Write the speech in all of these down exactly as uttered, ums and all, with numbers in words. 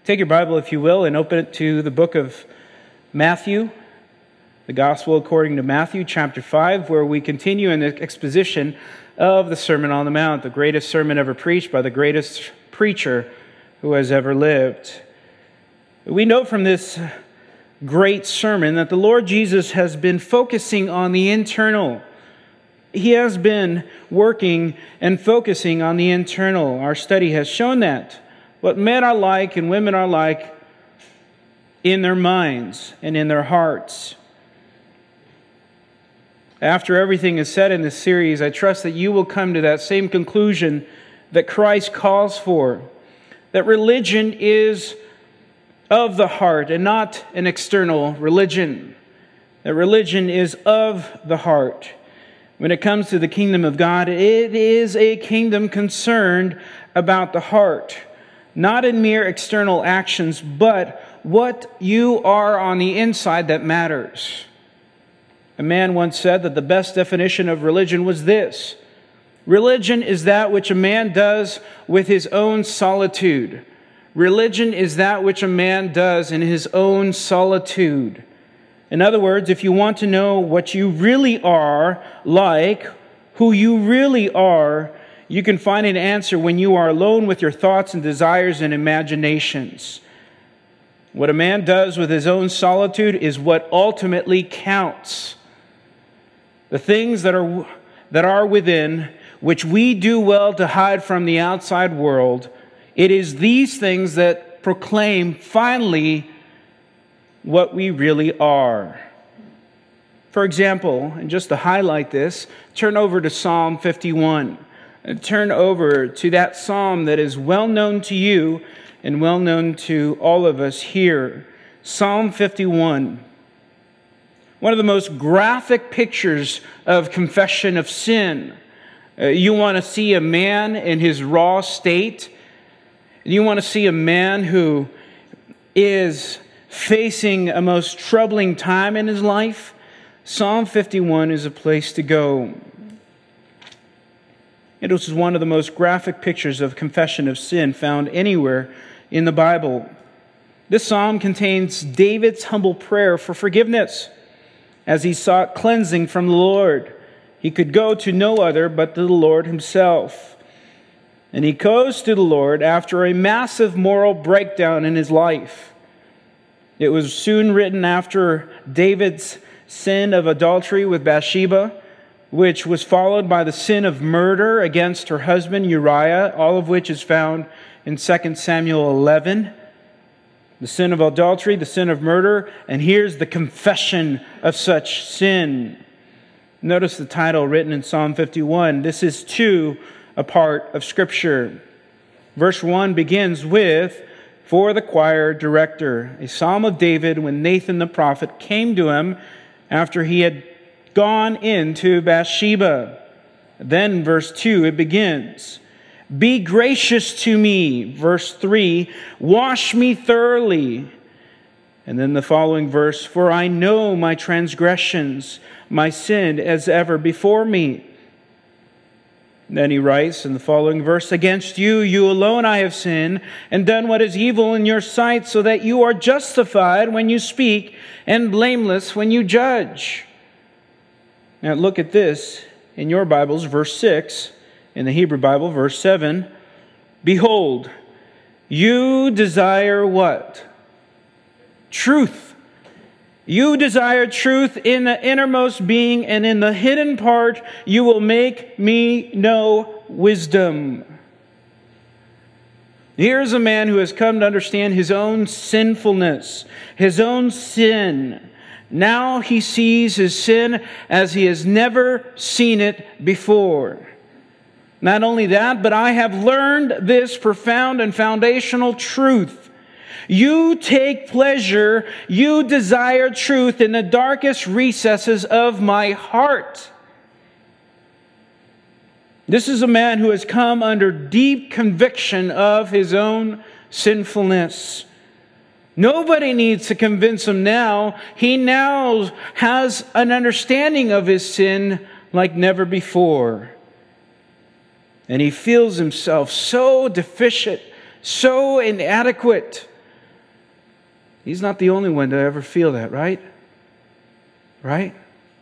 Take your Bible, if you will, and open it to the book of Matthew, the Gospel according to Matthew, chapter five, where we continue in the exposition of the Sermon on the Mount, the greatest sermon ever preached by the greatest preacher who has ever lived. We know from this great sermon that the Lord Jesus has been focusing on the internal. He has been working and focusing on the internal. Our study has shown that. What men are like and women are like in their minds and in their hearts. After everything is said in this series, I trust that you will come to that same conclusion that Christ calls for. That religion is of the heart and not an external religion. That religion is of the heart. When it comes to the kingdom of God, it is a kingdom concerned about the heart. Not in mere external actions, but what you are on the inside that matters. A man once said that the best definition of religion was this: religion is that which a man does with his own solitude. Religion is that which a man does in his own solitude. In other words, if you want to know what you really are like, who you really are, you can find an answer when you are alone with your thoughts and desires and imaginations. What a man does with his own solitude is what ultimately counts. The things that are that are within, which we do well to hide from the outside world, it is these things that proclaim finally what we really are. For example, and just to highlight this, turn over to Psalm fifty-one. And turn over to that psalm that is well known to you and well known to all of us here. Psalm fifty-one. One of the most graphic pictures of confession of sin. Uh, you want to see a man in his raw state. You want to see a man who is facing a most troubling time in his life. Psalm fifty-one is a place to go. It was one of the most graphic pictures of confession of sin found anywhere in the Bible. This psalm contains David's humble prayer for forgiveness as he sought cleansing from the Lord. He could go to no other but to the Lord himself. And he goes to the Lord after a massive moral breakdown in his life. It was soon written after David's sin of adultery with Bathsheba, which was followed by the sin of murder against her husband Uriah, all of which is found in Second Samuel eleven. The sin of adultery, the sin of murder, and here's the confession of such sin. Notice the title written in Psalm fifty-one. This is too a part of Scripture. Verse one begins with, "For the choir director," a psalm of David when Nathan the prophet came to him after he had gone into Bathsheba. Then verse two, it begins, "Be gracious to me." Verse three, "Wash me thoroughly." And then the following verse, "For I know my transgressions, my sin as ever before me." Then he writes in the following verse, "Against you, you alone I have sinned, and done what is evil in your sight, so that you are justified when you speak, and blameless when you judge." Now look at this in your Bibles, verse six, in the Hebrew Bible, verse seven. "Behold, you desire" what? Truth. "You desire truth in the innermost being, and in the hidden part you will make me know wisdom." Here's a man who has come to understand his own sinfulness, his own sin. Now he sees his sin as he has never seen it before. Not only that, but I have learned this profound and foundational truth. You take pleasure, you desire truth in the darkest recesses of my heart. This is a man who has come under deep conviction of his own sinfulness. Nobody needs to convince him now. He now has an understanding of his sin like never before. And he feels himself so deficient, so inadequate, He's not the only one to ever feel that, right? Right?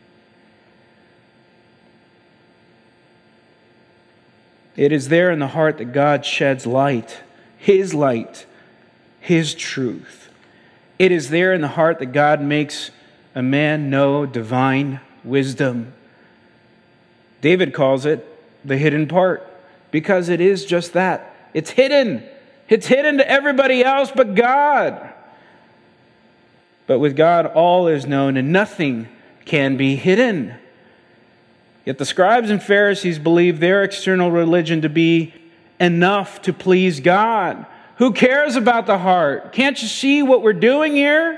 It is there in the heart that God sheds light, His light, His truth. It is there in the heart that God makes a man know divine wisdom. David calls it the hidden part, because it is just that. It's hidden. It's hidden to everybody else but God. But with God, all is known and nothing can be hidden. Yet the scribes and Pharisees believed their external religion to be enough to please God. Who cares about the heart? Can't you see what we're doing here?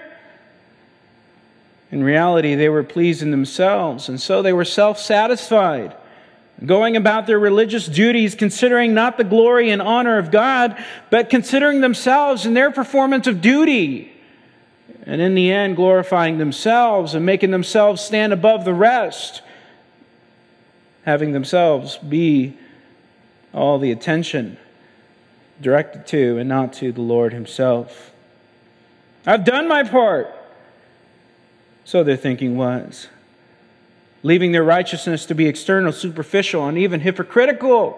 In reality, they were pleased in themselves, and so they were self-satisfied, going about their religious duties, considering not the glory and honor of God, but considering themselves and their performance of duty. And in the end, glorifying themselves and making themselves stand above the rest, having themselves be all the attention directed to and not to the Lord Himself. I've done my part. So their thinking was, leaving their righteousness to be external, superficial, and even hypocritical.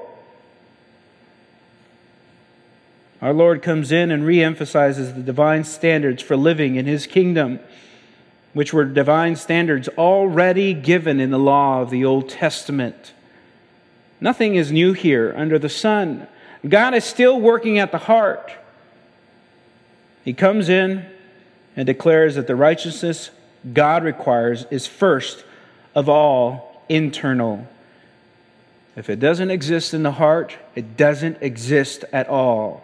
Our Lord comes in and re-emphasizes the divine standards for living in His kingdom, which were divine standards already given in the law of the Old Testament. Nothing is new here under the sun. God is still working at the heart. He comes in and declares that the righteousness God requires is first of all internal. If it doesn't exist in the heart, it doesn't exist at all.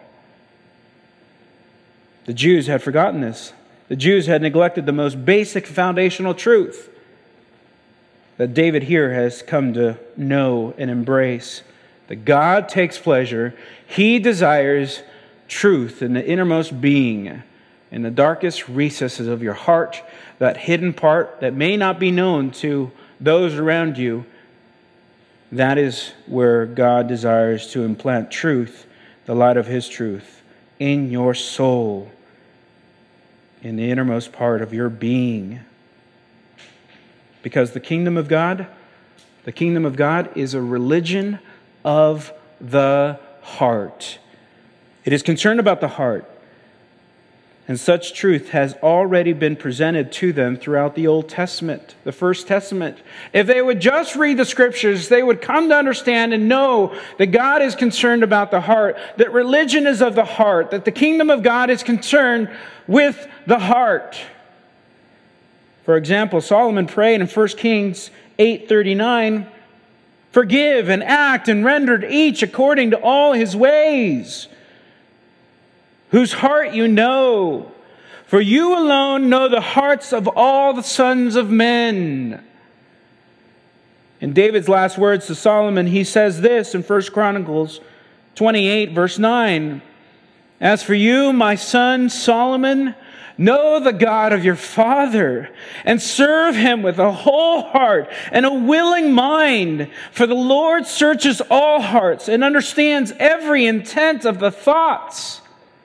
The Jews had forgotten this. The Jews had neglected the most basic foundational truth that David here has come to know and embrace. That God takes pleasure. He desires truth in the innermost being, in the darkest recesses of your heart, that hidden part that may not be known to those around you. That is where God desires to implant truth, the light of His truth, in your soul, in the innermost part of your being. Because the kingdom of God, the kingdom of God is a religion of the heart. It is concerned about the heart. And such truth has already been presented to them throughout the Old Testament, the First Testament. If they would just read the Scriptures, they would come to understand and know that God is concerned about the heart, that religion is of the heart, that the kingdom of God is concerned with the heart. For example, Solomon prayed in First Kings eight thirty-nine, "Forgive and act and render each according to all his ways, whose heart you know. For you alone know the hearts of all the sons of men." In David's last words to Solomon, he says this in First Chronicles twenty-eight, verse nine. "As for you, my son Solomon, know the God of your father, and serve Him with a whole heart and a willing mind. For the Lord searches all hearts and understands every intent of the thoughts."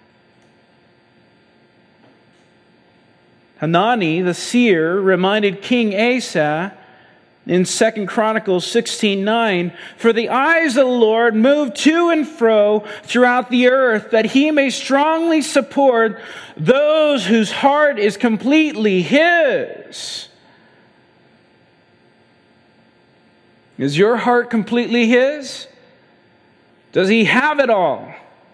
Hanani, the seer, reminded King Asa in Second Chronicles sixteen nine, "For the eyes of the Lord move to and fro throughout the earth, that He may strongly support those whose heart is completely His." Is your heart completely His? Does He have it all?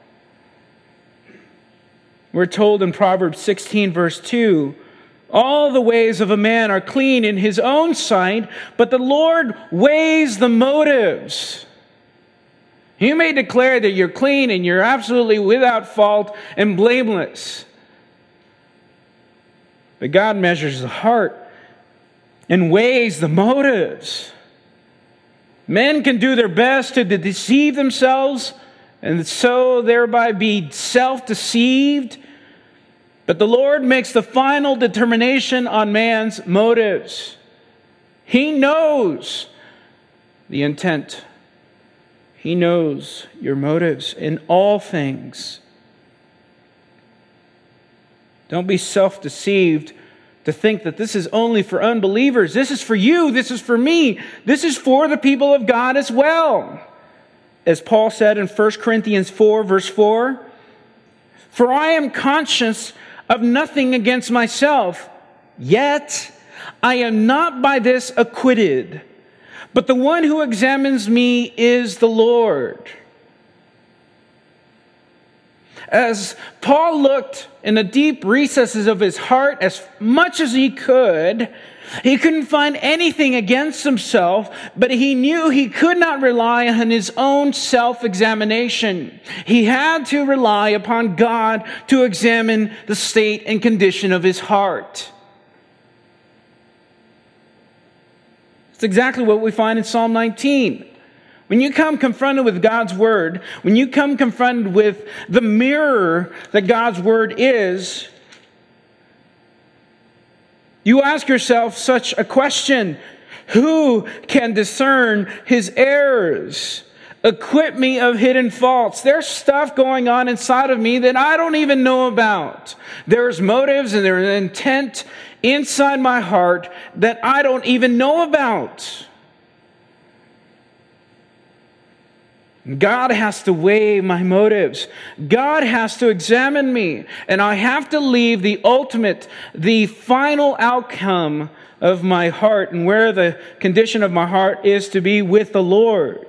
We're told in Proverbs sixteen, verse two, "All the ways of a man are clean in his own sight, but the Lord weighs the motives." You may declare that you're clean and you're absolutely without fault and blameless. But God measures the heart and weighs the motives. Men can do their best to deceive themselves and so thereby be self-deceived. But the Lord makes the final determination on man's motives. He knows the intent. He knows your motives in all things. Don't be self-deceived to think that this is only for unbelievers. This is for you. This is for me. This is for the people of God as well. As Paul said in First Corinthians four, verse four, "For I am conscious of nothing against myself, yet I am not by this acquitted. But the one who examines me is the Lord." As Paul looked in the deep recesses of his heart as much as he could, he couldn't find anything against himself, but he knew he could not rely on his own self-examination. He had to rely upon God to examine the state and condition of his heart. It's exactly what we find in Psalm nineteen. When you come confronted with God's Word, when you come confronted with the mirror that God's Word is, you ask yourself such a question: who can discern his errors? Acquit me of hidden faults. There's stuff going on inside of me that I don't even know about. There's motives and there's intent inside my heart that I don't even know about. God has to weigh my motives. God has to examine me. And I have to leave the ultimate, the final outcome of my heart and where the condition of my heart is to be with the Lord.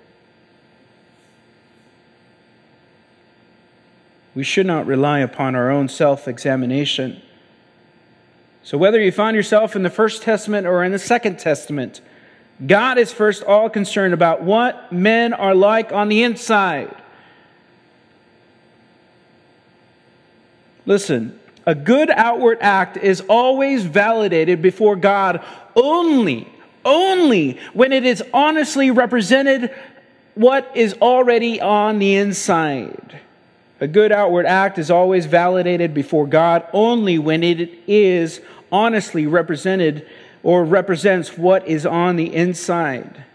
We should not rely upon our own self-examination. So whether you find yourself in the First Testament or in the Second Testament, God is first all concerned about what men are like on the inside. Listen, a good outward act is always validated before God only, only when it is honestly represented what is already on the inside. A good outward act is always validated before God only when it is honestly represented or represents what is on the inside.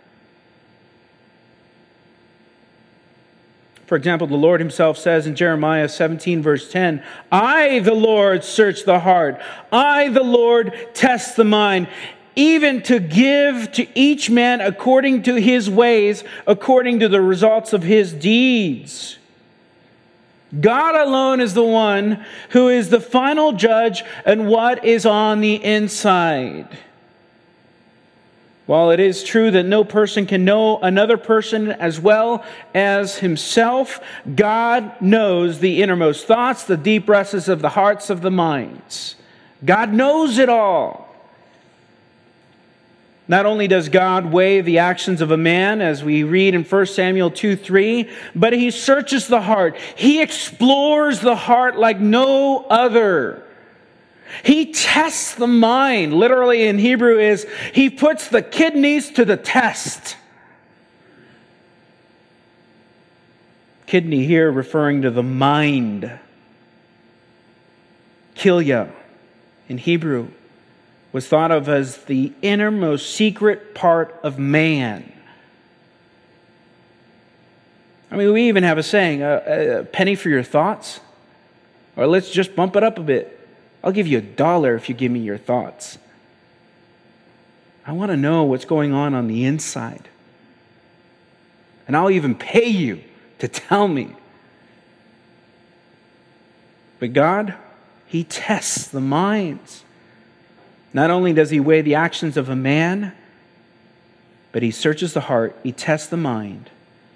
For example, the Lord himself says in Jeremiah seventeen, verse ten, "I, the Lord, search the heart. I, the Lord, test the mind, even to give to each man according to his ways, according to the results of his deeds." God alone is the one who is the final judge and what is on the inside. While it is true that no person can know another person as well as himself, God knows the innermost thoughts, the deep recesses of the hearts of the minds. God knows it all. Not only does God weigh the actions of a man, as we read in First Samuel two three, but he searches the heart. He explores the heart like no other. He tests the mind. Literally in Hebrew is, he puts the kidneys to the test. Kidney here referring to the mind. Kilya in Hebrew was thought of as the innermost secret part of man. I mean, we even have a saying, a, a penny for your thoughts, or let's just bump it up a bit. I'll give you a dollar if you give me your thoughts. I want to know what's going on on the inside. And I'll even pay you to tell me. But God, he tests the minds. Not only does he weigh the actions of a man, but he searches the heart, he tests the mind.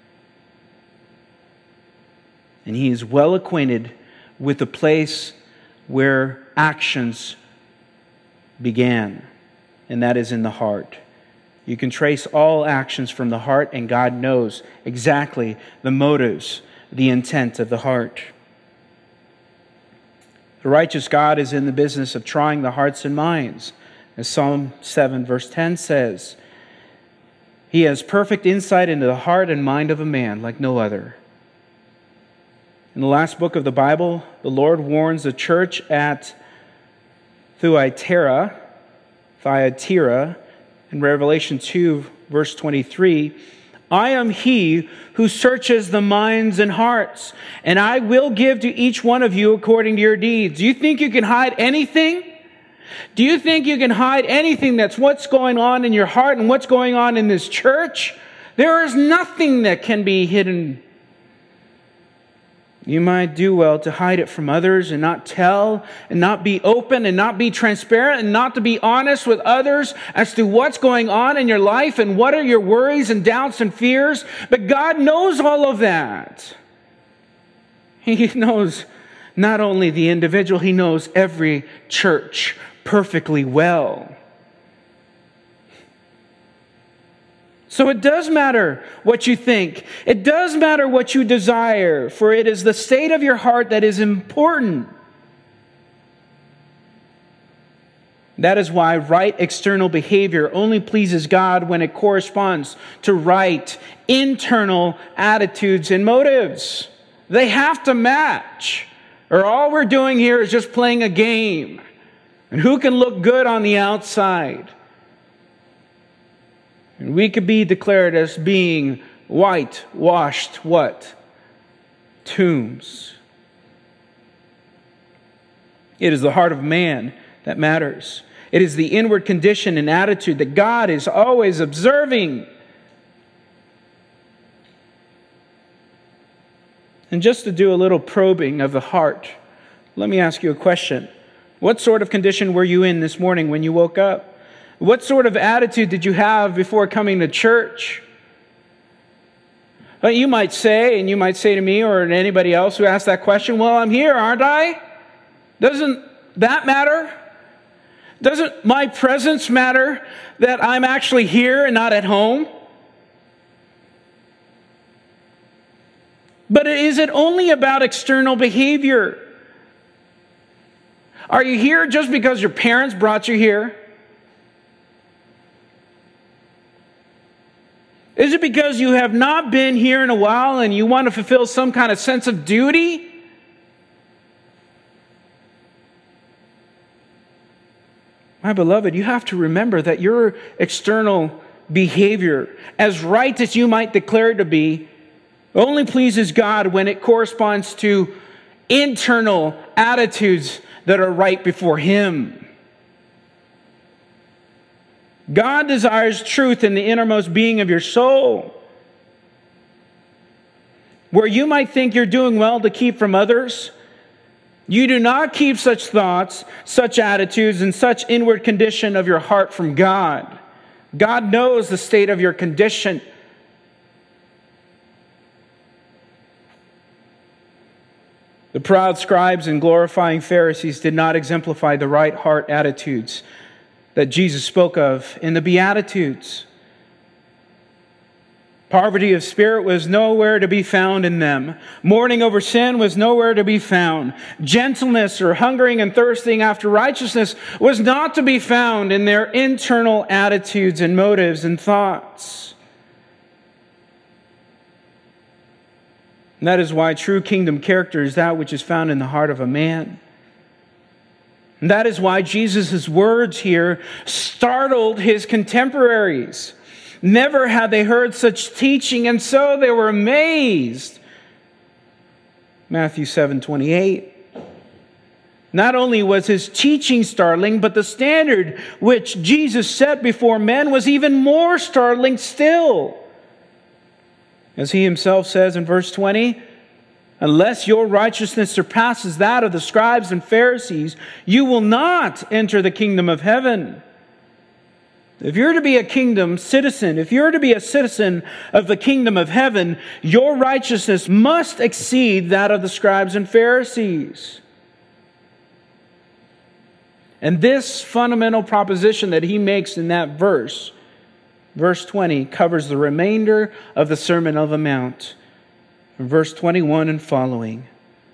And he is well acquainted with the place where actions began, and that is in the heart. You can trace all actions from the heart, and God knows exactly the motives, the intent of the heart. The righteous God is in the business of trying the hearts and minds. As Psalm seven verse ten says, he has perfect insight into the heart and mind of a man like no other. In the last book of the Bible, the Lord warns the church at Thyatira, Thyatira, in Revelation two verse twenty-three, I am He who searches the minds and hearts, and I will give to each one of you according to your deeds. Do you think you can hide anything? Do you think you can hide anything that's what's going on in your heart and what's going on in this church? There is nothing that can be hidden. You might do well to hide it from others and not tell and not be open and not be transparent and not to be honest with others as to what's going on in your life and what are your worries and doubts and fears. But God knows all of that. He knows not only the individual, He knows every church perfectly well. So it does matter what you think. It does matter what you desire, for it is the state of your heart that is important. That is why right external behavior only pleases God when it corresponds to right internal attitudes and motives. They have to match, or all we're doing here is just playing a game. And who can look good on the outside? And we could be declared as being whitewashed what? Tombs. It is the heart of man that matters. It is the inward condition and attitude that God is always observing. And just to do a little probing of the heart, let me ask you a question. What sort of condition were you in this morning when you woke up? What sort of attitude did you have before coming to church? Well, you might say, and you might say to me or to anybody else who asks that question, well, I'm here, aren't I? Doesn't that matter? Doesn't my presence matter that I'm actually here and not at home? But is it only about external behavior? Are you here just because your parents brought you here? Is it because you have not been here in a while and you want to fulfill some kind of sense of duty? My beloved, you have to remember that your external behavior, as right as you might declare it to be, only pleases God when it corresponds to internal attitudes that are right before Him. God desires truth in the innermost being of your soul. Where you might think you're doing well to keep from others, you do not keep such thoughts, such attitudes, and such inward condition of your heart from God. God knows the state of your condition. The proud scribes and glorifying Pharisees did not exemplify the right heart attitudes that Jesus spoke of in the Beatitudes. Poverty of spirit was nowhere to be found in them. Mourning over sin was nowhere to be found. Gentleness or hungering and thirsting after righteousness was not to be found in their internal attitudes and motives and thoughts. And that is why true kingdom character is that which is found in the heart of a man. And that is why Jesus' words here startled his contemporaries. Never had they heard such teaching, and so they were amazed. Matthew seven twenty-eight. Not only was his teaching startling, but the standard which Jesus set before men was even more startling still. As he himself says in verse twenty, unless your righteousness surpasses that of the scribes and Pharisees, you will not enter the kingdom of heaven. If you're to be a kingdom citizen, if you're to be a citizen of the kingdom of heaven, your righteousness must exceed that of the scribes and Pharisees. And this fundamental proposition that he makes in that verse, verse twenty, covers the remainder of the Sermon on the Mount. Verse twenty-one and following.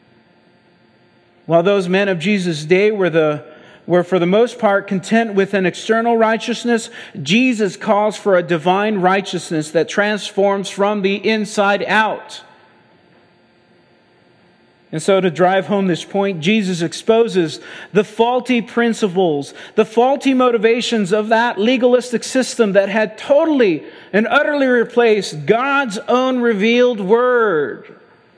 While those men of Jesus' day were the were for the most part content with an external righteousness, Jesus calls for a divine righteousness that transforms from the inside out. And so to drive home this point, Jesus exposes the faulty principles, the faulty motivations of that legalistic system that had totally and utterly replaced God's own revealed word.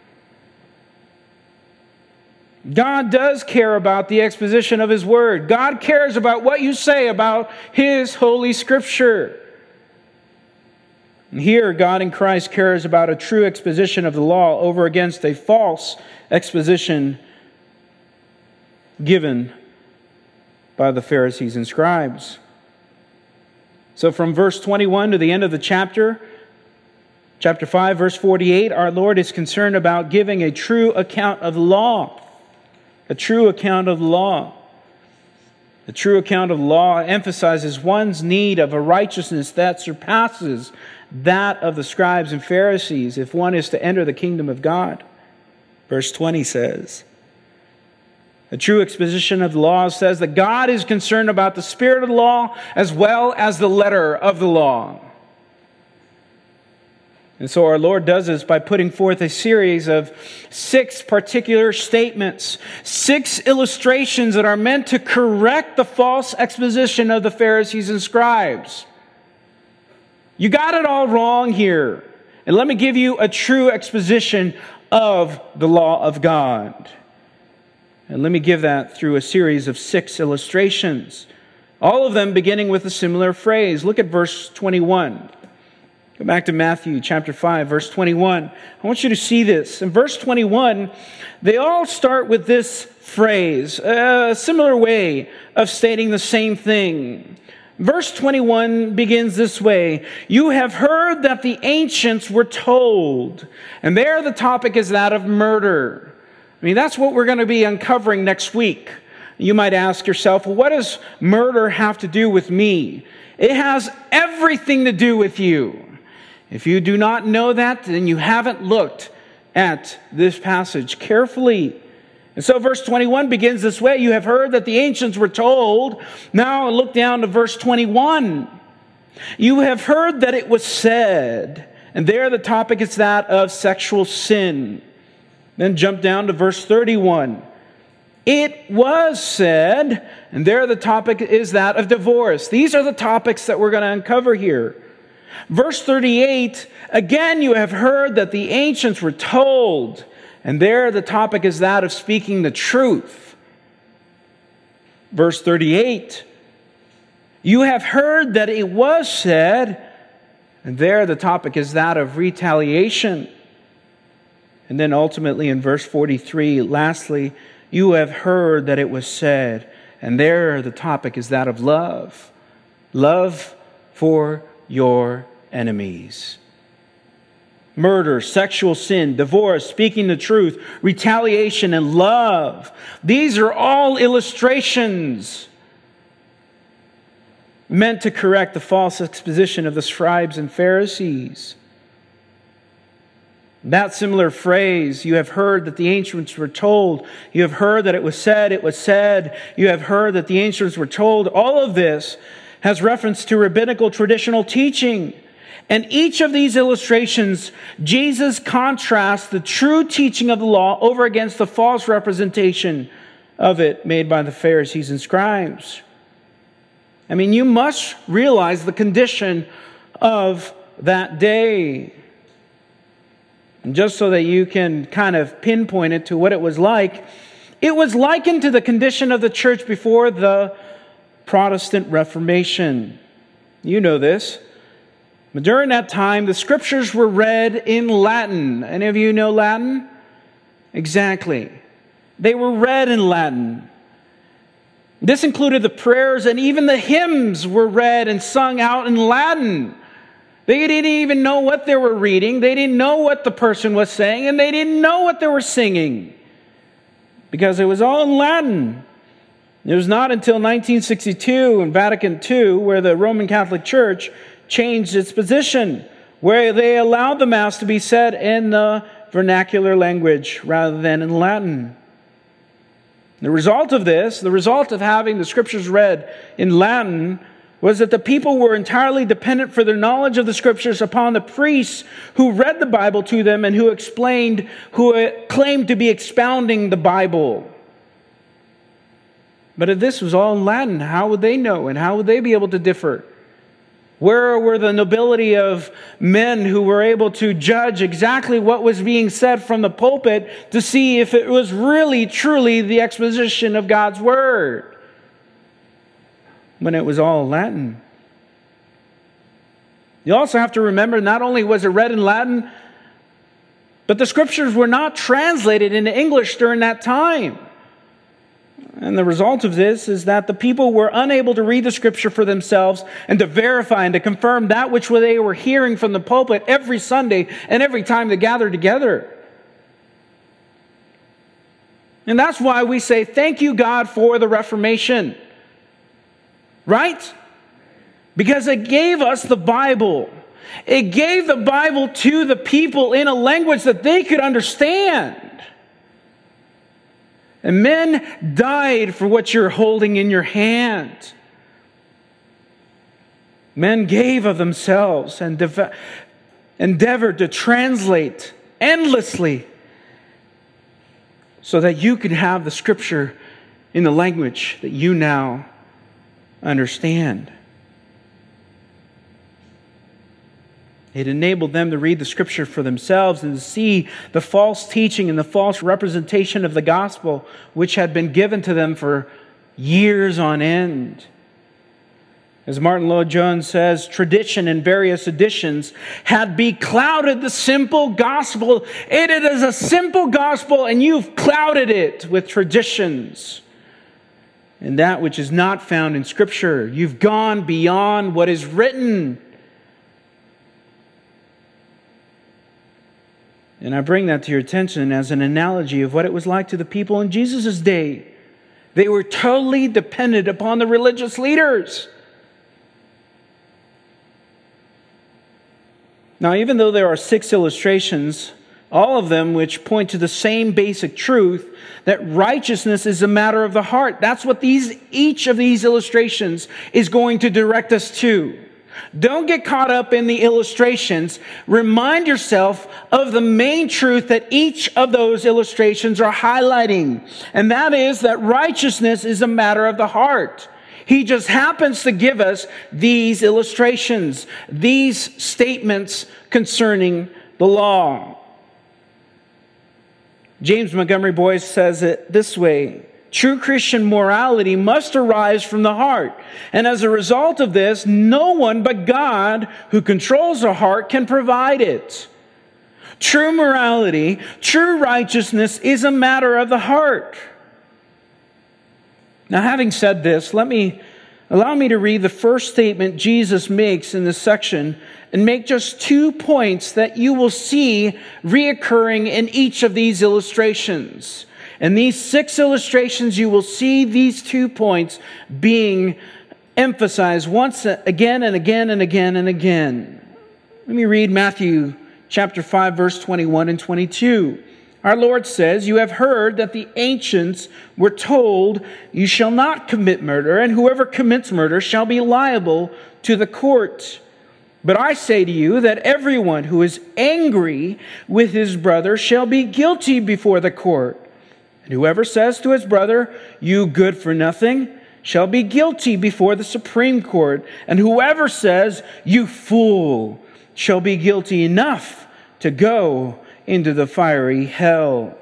God does care about the exposition of His word. God cares about what you say about His holy scripture. And here, God in Christ cares about a true exposition of the law over against a false exposition given by the Pharisees and scribes. So from verse twenty-one to the end of the chapter, chapter five, verse forty-eight, our Lord is concerned about giving a true account of the law. A true account of the law. The true account of the law emphasizes one's need of a righteousness that surpasses that of the scribes and Pharisees if one is to enter the kingdom of God. Verse twenty says, the true exposition of the law says that God is concerned about the spirit of the law as well as the letter of the law. And so our Lord does this by putting forth a series of six particular statements, six illustrations that are meant to correct the false exposition of the Pharisees and scribes. You got it all wrong here. And let me give you a true exposition of the law of God. And let me give that through a series of six illustrations, all of them beginning with a similar phrase. Look at verse twenty-one. Go back to Matthew chapter five, verse twenty-one. I want you to see this. In verse twenty-one, they all start with this phrase, a similar way of stating the same thing. Verse twenty-one begins this way: you have heard that the ancients were told. And there the topic is that of murder. I mean, that's what we're going to be uncovering next week. You might ask yourself, well, what does murder have to do with me? It has everything to do with you. If you do not know that, then you haven't looked at this passage carefully. And so verse twenty-one begins this way: you have heard that the ancients were told. Now look down to verse twenty-one. You have heard that it was said. And there the topic is that of sexual sin. Then jump down to verse thirty-one. It was said. And there the topic is that of divorce. These are the topics that we're going to uncover here. Verse thirty-eight, again you have heard that the ancients were told. And there the topic is that of speaking the truth. Verse thirty-eight, you have heard that it was said. And there the topic is that of retaliation. And then ultimately in verse forty-three, lastly, you have heard that it was said. And there the topic is that of love. Love for your enemies. Murder, sexual sin, divorce, speaking the truth, retaliation, and love. These are all illustrations meant to correct the false exposition of the scribes and Pharisees. That similar phrase, you have heard that the ancients were told. You have heard that it was said, it was said. You have heard that the ancients were told. All of this has reference to rabbinical traditional teaching. And each of these illustrations, Jesus contrasts the true teaching of the law over against the false representation of it made by the Pharisees and scribes. I mean, you must realize the condition of that day. And just so that you can kind of pinpoint it to what it was like, it was likened to the condition of the church before the Protestant Reformation. You know this. But during that time, the scriptures were read in Latin. Any of you know Latin? Exactly. They were read in Latin. This included the prayers, and even the hymns were read and sung out in Latin. They didn't even know what they were reading. They didn't know what the person was saying, and they didn't know what they were singing because it was all in Latin. It was not until nineteen sixty-two in Vatican Two where the Roman Catholic Church changed its position, where they allowed the Mass to be said in the vernacular language rather than in Latin. The result of this, the result of having the scriptures read in Latin, was that the people were entirely dependent for their knowledge of the Scriptures upon the priests who read the Bible to them and who explained, who claimed to be expounding the Bible. But if this was all in Latin, how would they know and how would they be able to differ? Where were the nobility of men who were able to judge exactly what was being said from the pulpit to see if it was really, truly the exposition of God's Word, when it was all Latin? You also have to remember, not only was it read in Latin, but the Scriptures were not translated into English during that time. And the result of this is that the people were unable to read the Scripture for themselves and to verify and to confirm that which they were hearing from the pulpit every Sunday and every time they gathered together. And that's why we say, thank you, God, for the Reformation. Right? Because it gave us the Bible. It gave the Bible to the people in a language that they could understand. And men died for what you're holding in your hand. Men gave of themselves and dev- endeavored to translate endlessly so that you could have the Scripture in the language that you now understand. It enabled them to read the Scripture for themselves and to see the false teaching and the false representation of the gospel which had been given to them for years on end. As Martin Lloyd-Jones says, tradition in various editions had beclouded the simple gospel. It is a simple gospel and you've clouded it with traditions and that which is not found in Scripture. You've gone beyond what is written. And I bring that to your attention as an analogy of what it was like to the people in Jesus' day. They were totally dependent upon the religious leaders. Now, even though there are six illustrations, all of them which point to the same basic truth, that righteousness is a matter of the heart. That's what these each of these illustrations is going to direct us to. Don't get caught up in the illustrations. Remind yourself of the main truth that each of those illustrations are highlighting. And that is that righteousness is a matter of the heart. He just happens to give us these illustrations, these statements concerning the law. James Montgomery Boyce says it this way: true Christian morality must arise from the heart. And as a result of this, no one but God, who controls the heart, can provide it. True morality, true righteousness is a matter of the heart. Now, having said this, let me allow me to read the first statement Jesus makes in this section and make just two points that you will see reoccurring in each of these illustrations. In these six illustrations, you will see these two points being emphasized once again and again and again and again. Let me read Matthew chapter five, verse twenty-one and twenty-two. Our Lord says, "You have heard that the ancients were told, 'You shall not commit murder, and whoever commits murder shall be liable to the court.' But I say to you that everyone who is angry with his brother shall be guilty before the court. And whoever says to his brother, 'You good for nothing,' shall be guilty before the Supreme Court. And whoever says, 'You fool,' shall be guilty enough to go into the fiery hell."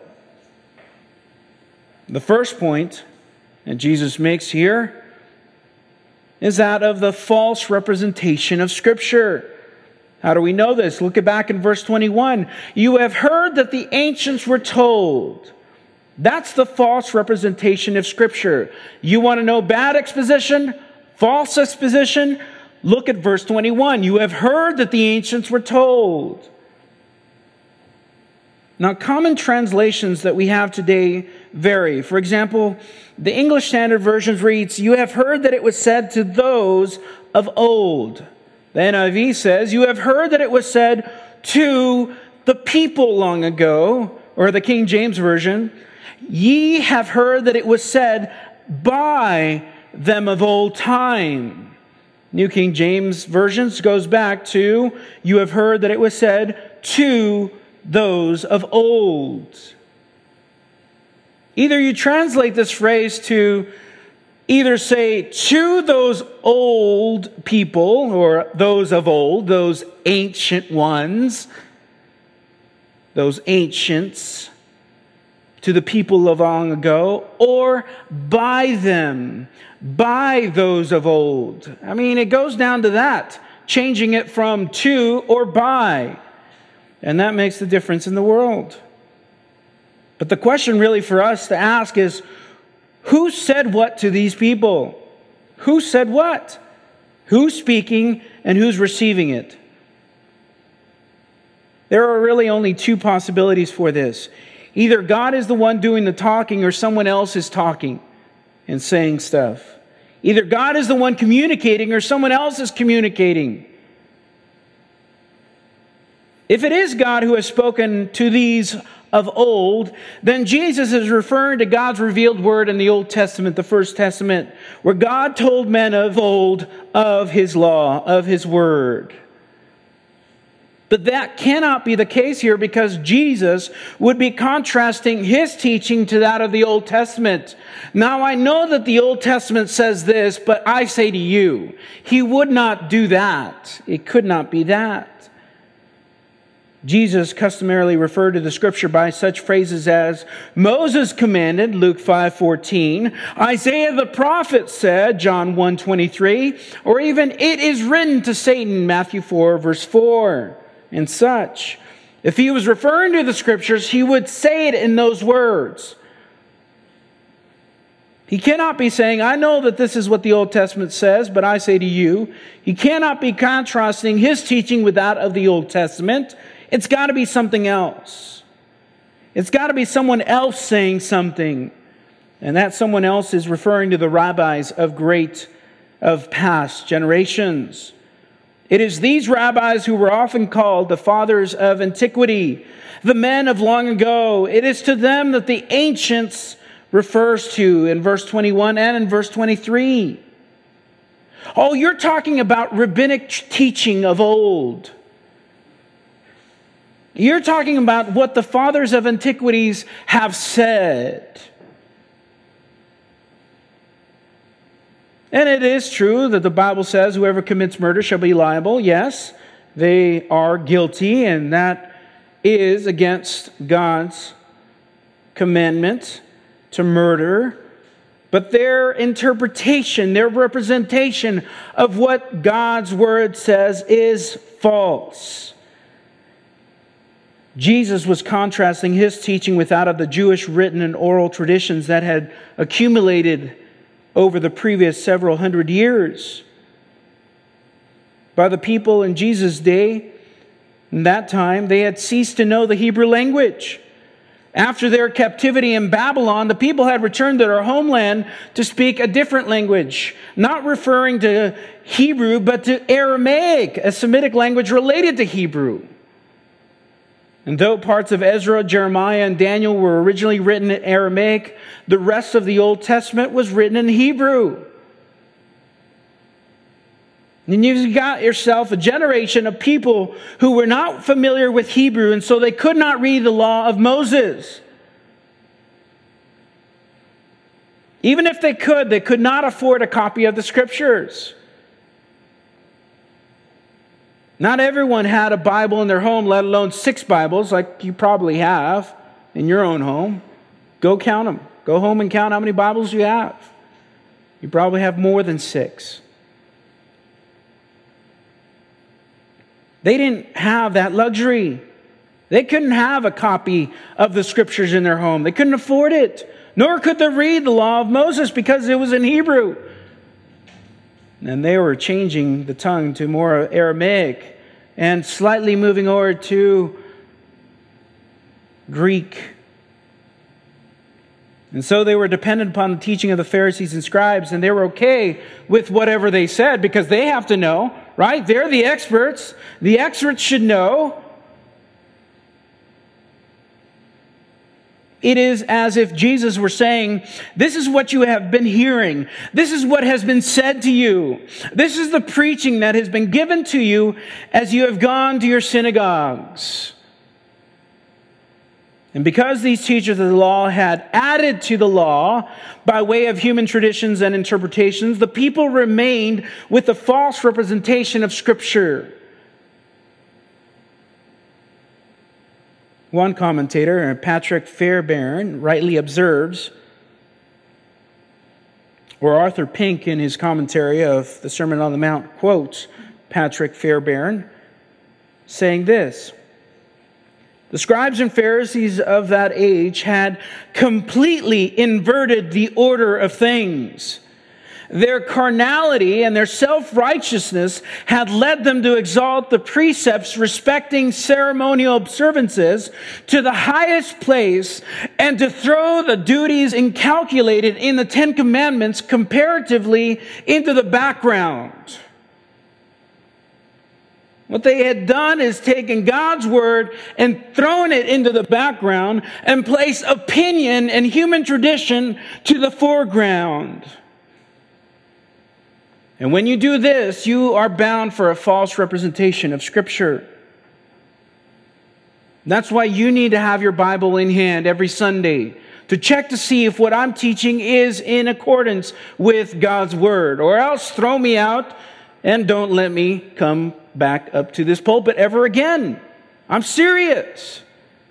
The first point that Jesus makes here is that of the false representation of Scripture. How do we know this? Look back in verse twenty-one. "You have heard that the ancients were told." That's the false representation of Scripture. You want to know bad exposition? False exposition? Look at verse twenty-one. "You have heard that the ancients were told." Now, common translations that we have today vary. For example, the English Standard Version reads, "You have heard that it was said to those of old." The N I V says, "You have heard that it was said to the people long ago." Or the King James Version, "Ye have heard that it was said by them of old time." New King James Version goes back to, you have heard that it was said, to those of old. Either you translate this phrase to either say to those old people, or those of old, those ancient ones, those ancients, to the people of long ago, or by them, by those of old. I mean, it goes down to that, changing it from to or by. And that makes the difference in the world. But the question really for us to ask is, who said what to these people? Who said what? Who's speaking and who's receiving it? There are really only two possibilities for this. Either God is the one doing the talking, or someone else is talking and saying stuff. Either God is the one communicating, or someone else is communicating. If it is God who has spoken to these of old, then Jesus is referring to God's revealed word in the Old Testament, the First Testament, where God told men of old of His law, of His word. But that cannot be the case here, because Jesus would be contrasting His teaching to that of the Old Testament. Now, I know that the Old Testament says this, but I say to you, He would not do that. It could not be that. Jesus customarily referred to the Scripture by such phrases as Moses commanded, Luke five fourteen, Isaiah the prophet said, John one twenty-three, or even it is written to Satan, Matthew four verse four, and such. If he was referring to the Scriptures, he would say it in those words. He cannot be saying, I know that this is what the Old Testament says, but I say to you. He cannot be contrasting his teaching with that of the Old Testament. It's got to be something else. It's got to be someone else saying something. And that someone else is referring to the rabbis of great, of past generations. It is these rabbis who were often called the fathers of antiquity, the men of long ago. It is to them that the ancients refers to in verse twenty-one and in verse twenty-three. Oh, you're talking about rabbinic teaching of old. You're talking about what the fathers of antiquities have said. And it is true that the Bible says whoever commits murder shall be liable. Yes, they are guilty, and that is against God's commandment to murder. But their interpretation, their representation of what God's word says is false. Jesus was contrasting his teaching with that of the Jewish written and oral traditions that had accumulated over the previous several hundred years by the people in Jesus' day. In that time, they had ceased to know the Hebrew language. After their captivity in Babylon, the people had returned to their homeland to speak a different language, not referring to Hebrew, but to Aramaic, a Semitic language related to Hebrew. And though parts of Ezra, Jeremiah, and Daniel were originally written in Aramaic, the rest of the Old Testament was written in Hebrew. And you've got yourself a generation of people who were not familiar with Hebrew, and so they could not read the law of Moses. Even if they could, they could not afford a copy of the Scriptures. Not everyone had a Bible in their home, let alone six Bibles like you probably have in your own home. Go count them. Go home and count how many Bibles you have. You probably have more than six. They didn't have that luxury. They couldn't have a copy of the Scriptures in their home. They couldn't afford it. Nor could they read the law of Moses because it was in Hebrew. And they were changing the tongue to more Aramaic and slightly moving over to Greek. And so they were dependent upon the teaching of the Pharisees and scribes, and they were okay with whatever they said because they have to know, right? They're the experts. The experts should know. It is as if Jesus were saying, this is what you have been hearing. This is what has been said to you. This is the preaching that has been given to you as you have gone to your synagogues. And because these teachers of the law had added to the law by way of human traditions and interpretations, the people remained with the false representation of Scripture. One commentator, Patrick Fairbairn, rightly observes, or Arthur Pink in his commentary of the Sermon on the Mount quotes Patrick Fairbairn, saying this: the scribes and Pharisees of that age had completely inverted the order of things. Their carnality and their self-righteousness had led them to exalt the precepts respecting ceremonial observances to the highest place and to throw the duties incalculated in the Ten Commandments comparatively into the background. What they had done is taken God's word and thrown it into the background and placed opinion and human tradition to the foreground. And when you do this, you are bound for a false representation of Scripture. That's why you need to have your Bible in hand every Sunday to check to see if what I'm teaching is in accordance with God's Word. Or else throw me out and don't let me come back up to this pulpit ever again. I'm serious.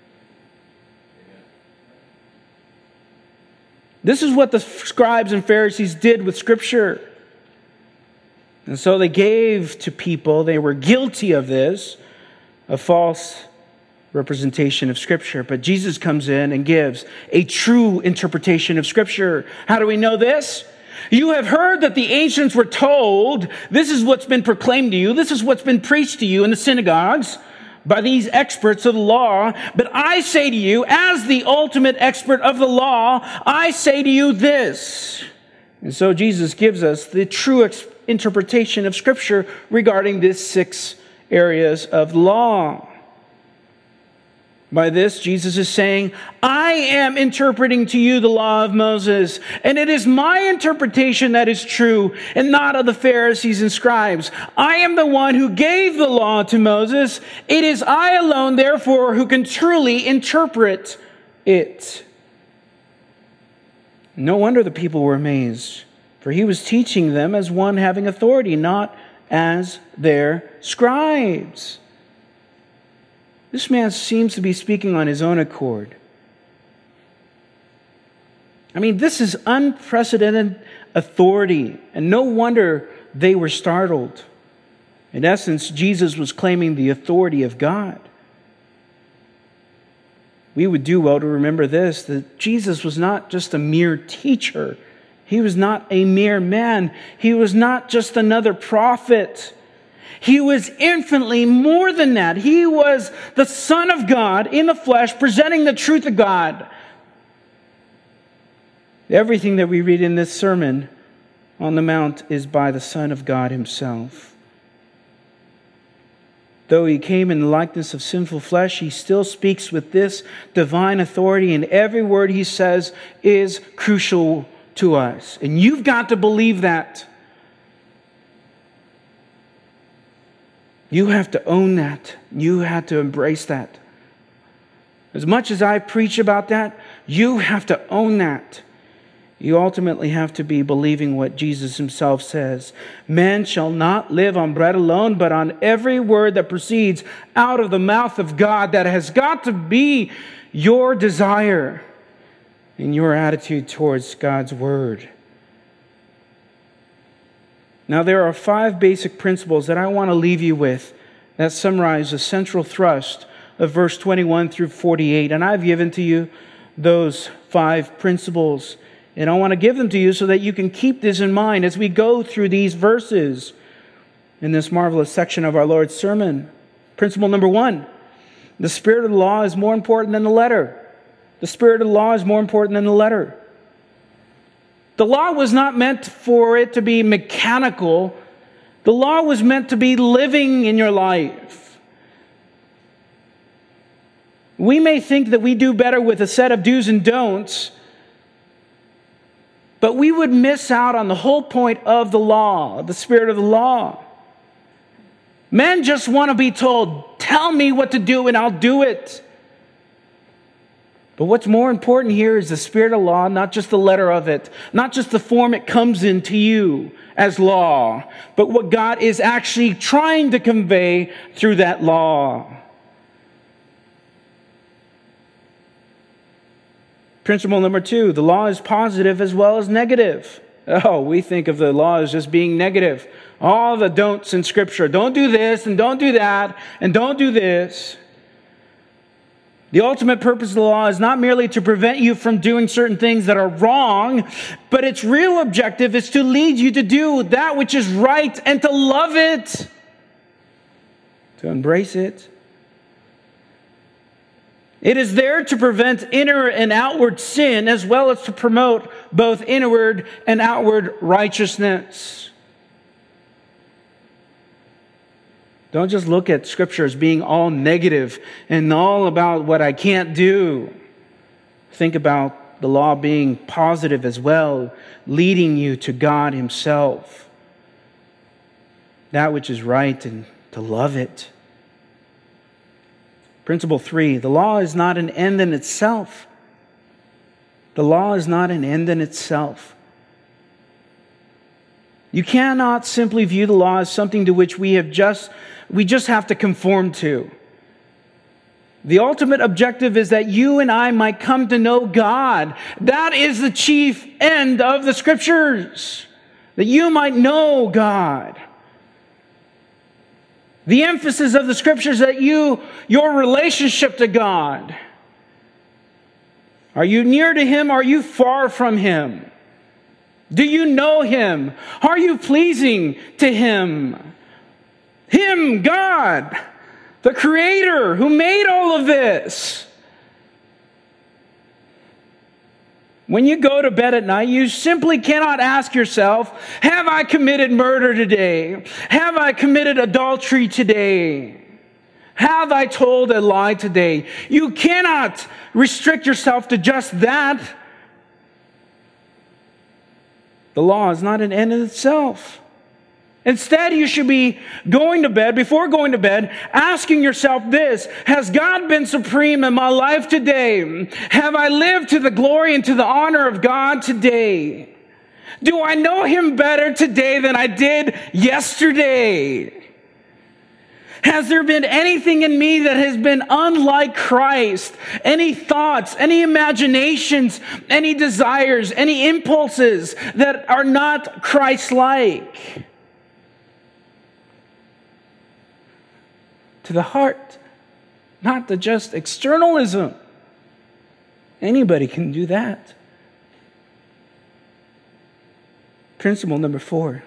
This is what the scribes and Pharisees did with Scripture. And so they gave to people, they were guilty of this, a false representation of Scripture. But Jesus comes in and gives a true interpretation of Scripture. How do we know this? You have heard that the ancients were told, this is what's been proclaimed to you, this is what's been preached to you in the synagogues by these experts of the law. But I say to you, as the ultimate expert of the law, I say to you this. And so Jesus gives us the true ex- interpretation of Scripture regarding these six areas of law. By this, Jesus is saying, I am interpreting to you the law of Moses, and it is my interpretation that is true, and not of the Pharisees and scribes. I am the one who gave the law to Moses. It is I alone, therefore, who can truly interpret it. No wonder the people were amazed, for he was teaching them as one having authority, not as their scribes. This man seems to be speaking on his own accord. I mean, this is unprecedented authority, and no wonder they were startled. In essence, Jesus was claiming the authority of God. We would do well to remember this, that Jesus was not just a mere teacher. He was not a mere man. He was not just another prophet. He was infinitely more than that. He was the Son of God in the flesh, presenting the truth of God. Everything that we read in this Sermon on the Mount is by the Son of God himself. Though he came in the likeness of sinful flesh, he still speaks with this divine authority, and every word he says is crucial to us. And you've got to believe that. You have to own that. You have to embrace that. As much as I preach about that, you have to own that. You ultimately have to be believing what Jesus himself says. Man shall not live on bread alone, but on every word that proceeds out of the mouth of God. That has got to be your desire in your attitude towards God's word. Now, there are five basic principles that I want to leave you with that summarize the central thrust of verse twenty-one through forty-eight. And I've given to you those five principles. And I want to give them to you so that you can keep this in mind as we go through these verses in this marvelous section of our Lord's sermon. Principle number one, the spirit of the law is more important than the letter. The spirit of the law is more important than the letter. The law was not meant for it to be mechanical. The law was meant to be living in your life. We may think that we do better with a set of do's and don'ts, but we would miss out on the whole point of the law, the spirit of the law. Men just want to be told, tell me what to do and I'll do it. But what's more important here is the spirit of law, not just the letter of it, not just the form it comes into you as law, but what God is actually trying to convey through that law. Principle number two, the law is positive as well as negative. Oh, we think of the law as just being negative. All the don'ts in Scripture. Don't do this and don't do that and don't do this. The ultimate purpose of the law is not merely to prevent you from doing certain things that are wrong, but its real objective is to lead you to do that which is right and to love it, to embrace it. It is there to prevent inner and outward sin, as well as to promote both inward and outward righteousness. Don't just look at Scripture as being all negative and all about what I can't do. Think about the law being positive as well, leading you to God Himself. That which is right, and to love it. Principle three, the law is not an end in itself. The law is not an end in itself. You cannot simply view the law as something to which we have just we just have to conform to. The ultimate objective is that you and I might come to know God. That is the chief end of the Scriptures. That you might know God. The emphasis of the Scriptures that you, your relationship to God. Are you near to Him? Are you far from Him? Do you know Him? Are you pleasing to Him? Him, God, the Creator who made all of this. When you go to bed at night, you simply cannot ask yourself, have I committed murder today? Have I committed adultery today? Have I told a lie today? You cannot restrict yourself to just that. The law is not an end in itself. Instead, you should be going to bed, before going to bed, asking yourself this: has God been supreme in my life today? Have I lived to the glory and to the honor of God today? Do I know Him better today than I did yesterday? Has there been anything in me that has been unlike Christ? Any thoughts, any imaginations, any desires, any impulses that are not Christ-like? To the heart, not to just externalism. Anybody can do that. Principle number four.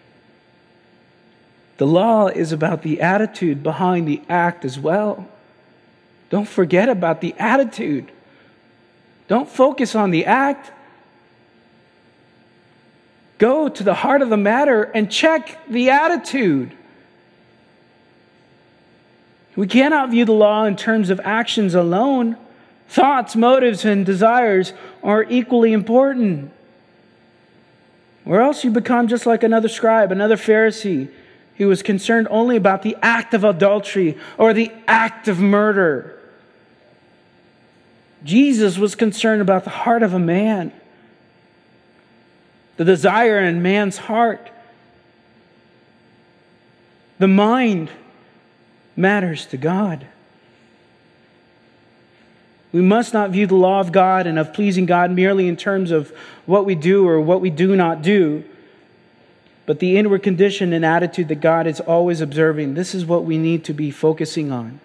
The law is about the attitude behind the act as well. Don't forget about the attitude. Don't focus on the act. Go to the heart of the matter and check the attitude. We cannot view the law in terms of actions alone. Thoughts, motives, and desires are equally important. Or else you become just like another scribe, another Pharisee, who was concerned only about the act of adultery or the act of murder. Jesus was concerned about the heart of a man, the desire in man's heart. The mind matters to God. We must not view the law of God and of pleasing God merely in terms of what we do or what we do not do, but the inward condition and attitude that God is always observing. This is what we need to be focusing on.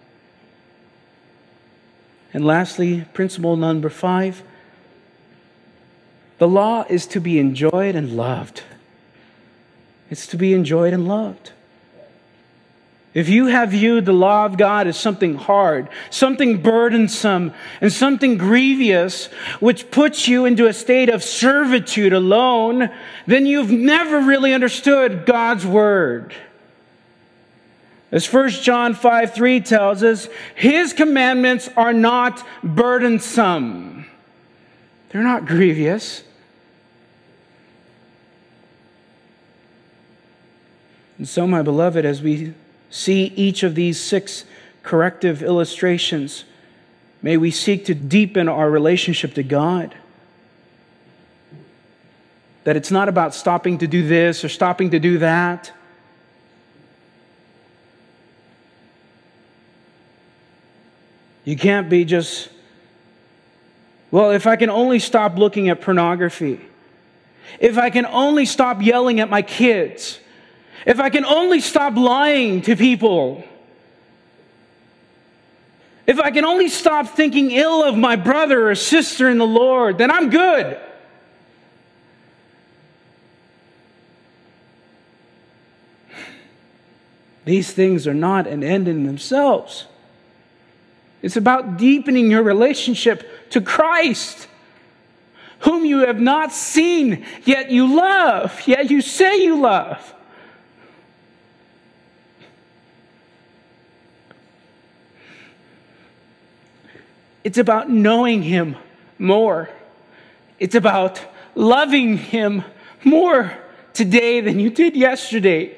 And lastly, principle number five, the law is to be enjoyed and loved. It's to be enjoyed and loved. If you have viewed the law of God as something hard, something burdensome, and something grievous, which puts you into a state of servitude alone, then you've never really understood God's Word. As First John five three tells us, His commandments are not burdensome. They're not grievous. And so, my beloved, as we see each of these six corrective illustrations, may we seek to deepen our relationship to God. That it's not about stopping to do this or stopping to do that. You can't be just, well, if I can only stop looking at pornography, if I can only stop yelling at my kids, if I can only stop lying to people, if I can only stop thinking ill of my brother or sister in the Lord, then I'm good. These things are not an end in themselves. It's about deepening your relationship to Christ, whom you have not seen, yet you love, yet you say you love. It's about knowing Him more. It's about loving Him more today than you did yesterday.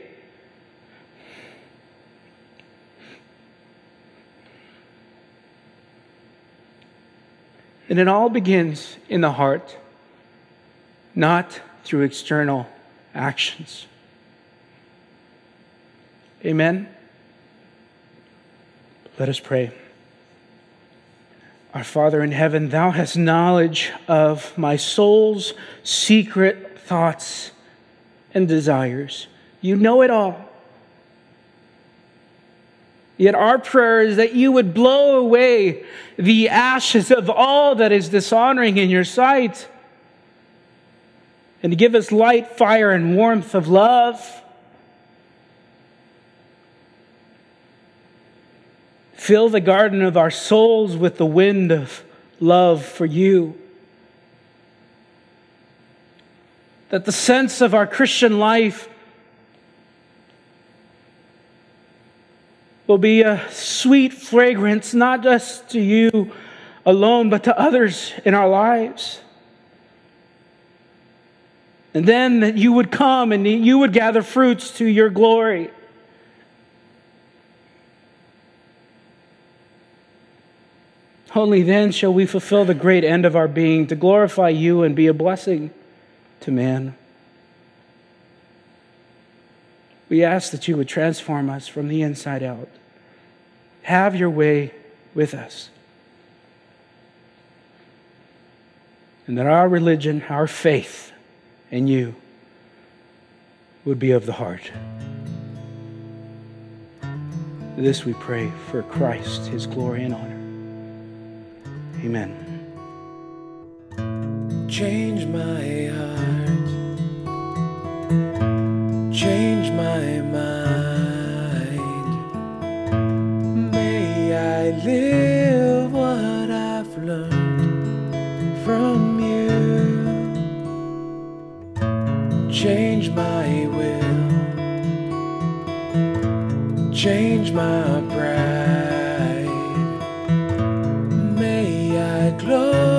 And it all begins in the heart, not through external actions. Amen? Let us pray. Our Father in heaven, Thou hast knowledge of my soul's secret thoughts and desires. You know it all. Yet our prayer is that You would blow away the ashes of all that is dishonoring in Your sight, and to give us light, fire, and warmth of love. Fill the garden of our souls with the wind of love for You. That the sense of our Christian life will be a sweet fragrance, not just to You alone, but to others in our lives. And then that You would come and You would gather fruits to Your glory. Only then shall we fulfill the great end of our being, to glorify You and be a blessing to man. We ask that You would transform us from the inside out. Have Your way with us. And that our religion, our faith in You would be of the heart. This we pray for Christ, His glory and honor. Amen. Change my heart, change my mind. May I live what I've learned from You. Change my will, change my pride. May I glorify